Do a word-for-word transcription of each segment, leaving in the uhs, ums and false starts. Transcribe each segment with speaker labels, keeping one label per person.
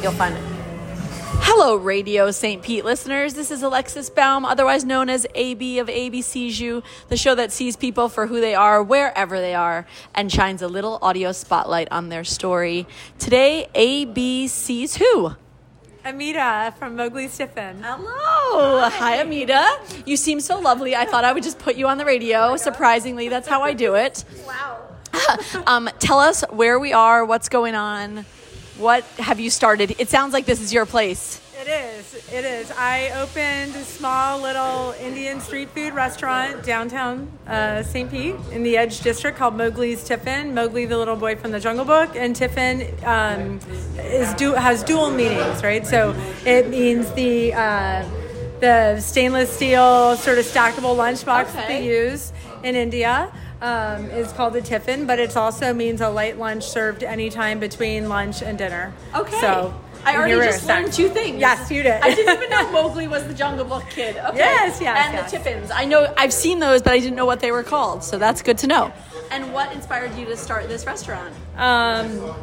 Speaker 1: You'll find it. Hello, Radio Saint Pete listeners. This is Alexis Baum, otherwise known as A B of A B C's You, the show that sees people for who they are, wherever they are, and shines a little audio spotlight on their story. Today, A B sees who?
Speaker 2: Amita from Mowgli's Tiffin.
Speaker 1: Hello. Hi. Hi, Amita. You seem so lovely. I thought I would just put you on the radio. Surprisingly, that's how I do it.
Speaker 2: Wow.
Speaker 1: um, tell us where we are, what's going on, what have you started? It sounds like this is your place.
Speaker 2: It is. It is. I opened a small little Indian street food restaurant downtown uh, Saint Pete in the Edge District called Mowgli's Tiffin. Mowgli, the little boy from the Jungle Book, and Tiffin um, is du- has dual meanings, right? So it means the uh, the stainless steel sort of stackable lunchbox
Speaker 1: okay.
Speaker 2: that they use in India. Um, is called a tiffin, but it also means a light lunch served anytime between lunch and dinner.
Speaker 1: Okay.
Speaker 2: So
Speaker 1: I already just learned two things.
Speaker 2: Yes, you did.
Speaker 1: I didn't even know Mowgli was the Jungle Book kid. Okay.
Speaker 2: Yes, yes,
Speaker 1: And
Speaker 2: yes.
Speaker 1: the Tiffins. I know I've seen those, but I didn't know what they were called. So that's good to know. And what inspired you to start this restaurant?
Speaker 2: Um,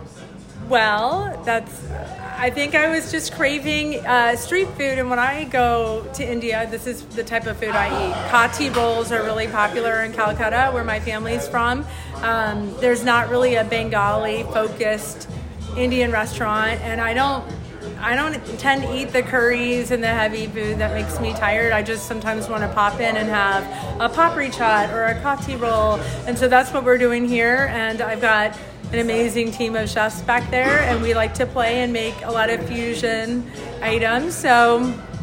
Speaker 2: well, that's. I think I was just craving uh, street food, and when I go to India, this is the type of food I eat. Kati rolls are really popular in Calcutta, where my family's from. Um, there's not really a Bengali-focused Indian restaurant, and I don't. I don't tend to eat the curries and the heavy food that makes me tired. I just sometimes want to pop in and have a papri chaat or a kati roll, and so that's what we're doing here. And I've got an amazing team of chefs back there, and we like to play and make a lot of fusion items. So,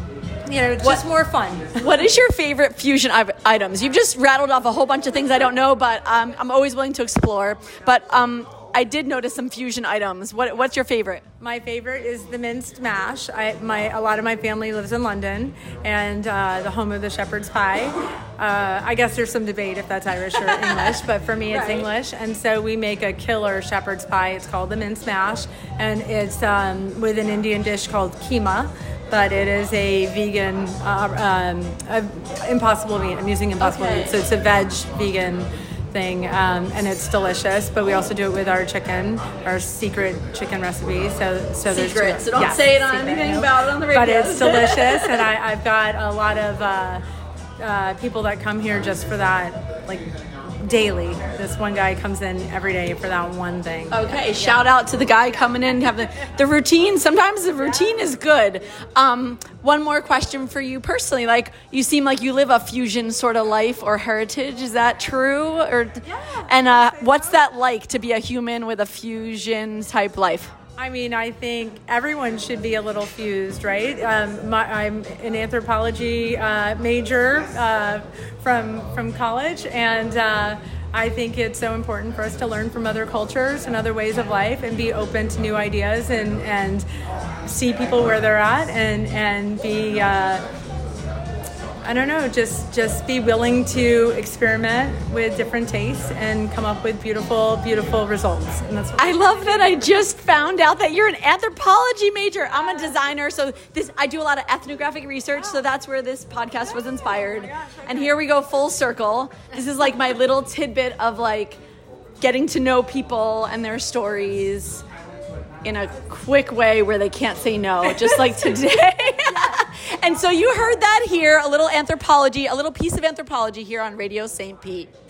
Speaker 2: you know, it's what, just more fun.
Speaker 1: What is your favorite fusion I- items? You've just rattled off a whole bunch of things I don't know, but um, I'm always willing to explore. But um, I did notice some fusion items. What, what's your favorite?
Speaker 2: My favorite is the minced mash. I, my a lot of my family lives in London, and uh, the home of the shepherd's pie. Uh, I guess there's some debate if that's Irish or English, but for me it's
Speaker 1: right.
Speaker 2: English. And so we make a killer shepherd's pie. It's called the minced mash, and it's um, with an Indian dish called keema. But it is a vegan, uh, um, a impossible meat. I'm using impossible
Speaker 1: okay.
Speaker 2: meat, so it's a veg vegan thing, um, and it's delicious. But we also do it with our chicken, our secret chicken recipe. So, so there's
Speaker 1: secret.
Speaker 2: Two,
Speaker 1: so don't
Speaker 2: yes,
Speaker 1: say it on
Speaker 2: secret,
Speaker 1: anything
Speaker 2: no.
Speaker 1: about it on the radio.
Speaker 2: But it's delicious, and I, I've got a lot of uh, uh, people that come here just for that, like daily. This one guy comes in every day for that one thing.
Speaker 1: Okay,
Speaker 2: yeah.
Speaker 1: Shout out to the guy coming in. Have the, the routine. Sometimes the routine is good. Um, one more question for you personally. Like, you seem like you live a fusion sort of life or heritage. Is that true? Or
Speaker 2: yeah.
Speaker 1: And uh, what's that like to be a human with a fusion type life?
Speaker 2: I mean, I think everyone should be a little fused, right? Um, my, I'm an anthropology uh, major uh, from from college, and uh, I think it's so important for us to learn from other cultures and other ways of life, and be open to new ideas, and and see people where they're at, and and be. Uh, I don't know, just just be willing to experiment with different tastes and come up with beautiful, beautiful results. And that's what
Speaker 1: I love that I just found out that you're an anthropology major. I'm a designer, so this I do a lot of ethnographic research, so that's where this podcast was inspired. And here we go full circle. This is like my little tidbit of like getting to know people and their stories in a quick way where they can't say no, just like today. And so you heard that here, a little anthropology, a little piece of anthropology here on Radio Saint Pete.